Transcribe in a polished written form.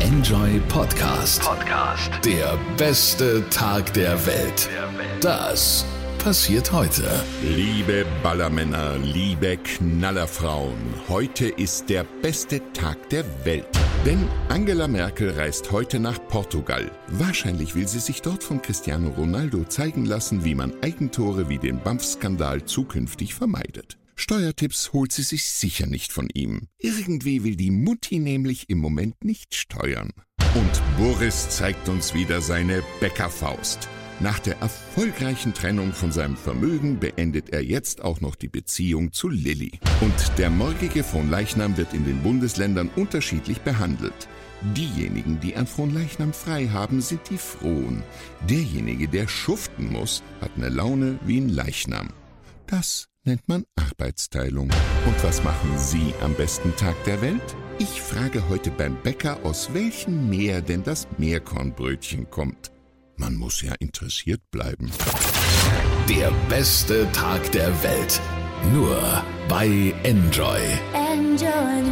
Enjoy Podcast. Der beste Tag der Welt. Das passiert heute. Liebe Ballermänner, liebe Knallerfrauen, heute ist der beste Tag der Welt. Denn Angela Merkel reist heute nach Portugal. Wahrscheinlich will sie sich dort von Cristiano Ronaldo zeigen lassen, wie man Eigentore wie den BAMF-Skandal zukünftig vermeidet. Steuertipps holt sie sich sicher nicht von ihm. Irgendwie will die Mutti nämlich im Moment nicht steuern. Und Boris zeigt uns wieder seine Bäckerfaust. Nach der erfolgreichen Trennung von seinem Vermögen beendet er jetzt auch noch die Beziehung zu Lilly. Und der morgige Fronleichnam wird in den Bundesländern unterschiedlich behandelt. Diejenigen, die an Fronleichnam frei haben, sind die Frohen. Derjenige, der schuften muss, hat eine Laune wie ein Leichnam. Das nennt man Arbeitsteilung. Und was machen Sie am besten Tag der Welt? Ich frage heute beim Bäcker, aus welchem Meer denn das Meerkornbrötchen kommt. Man muss ja interessiert bleiben. Der beste Tag der Welt. Nur bei Enjoy. Enjoy.